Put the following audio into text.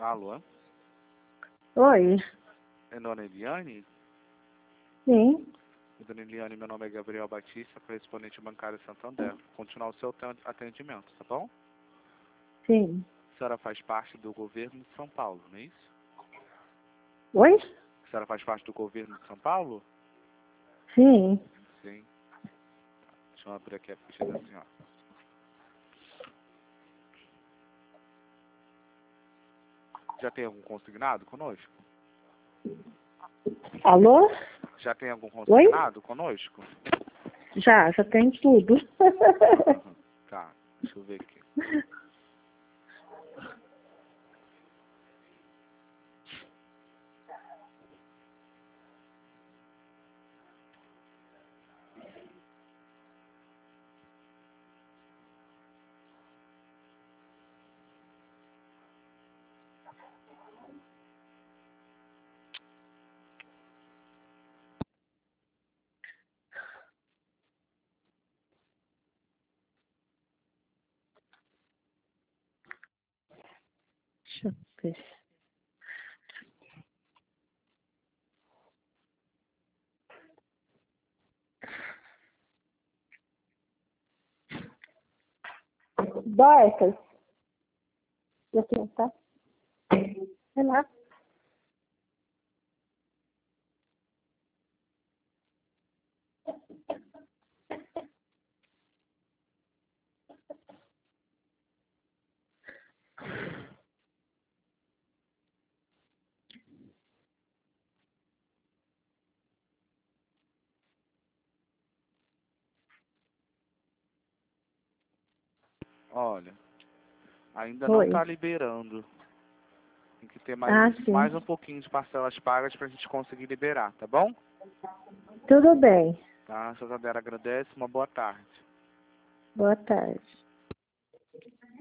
Alô? Oi. É Dona Eliane? Sim. Dona Eliane, meu nome é Gabriel Batista, correspondente bancário Santander. Vou continuar o seu atendimento, tá bom? Sim. A senhora faz parte do governo de São Paulo, não é isso? Oi? A senhora faz parte do governo de São Paulo? Sim. Sim. Deixa eu abrir aqui a ficha da senhora. Já tem algum consignado conosco? Alô? Já tem algum Oi? consignado conosco? Já tem tudo. Tá, deixa eu ver aqui. Deixa eu ver. Dorcas. Já tem, tá? Vai lá. Olha, ainda não Oi. está liberando. Tem que ter Ah, sim. mais um pouquinho de parcelas pagas pra gente conseguir liberar, tá bom? Tudo bem. Tá, a Santander agradece. Uma boa tarde. Boa tarde.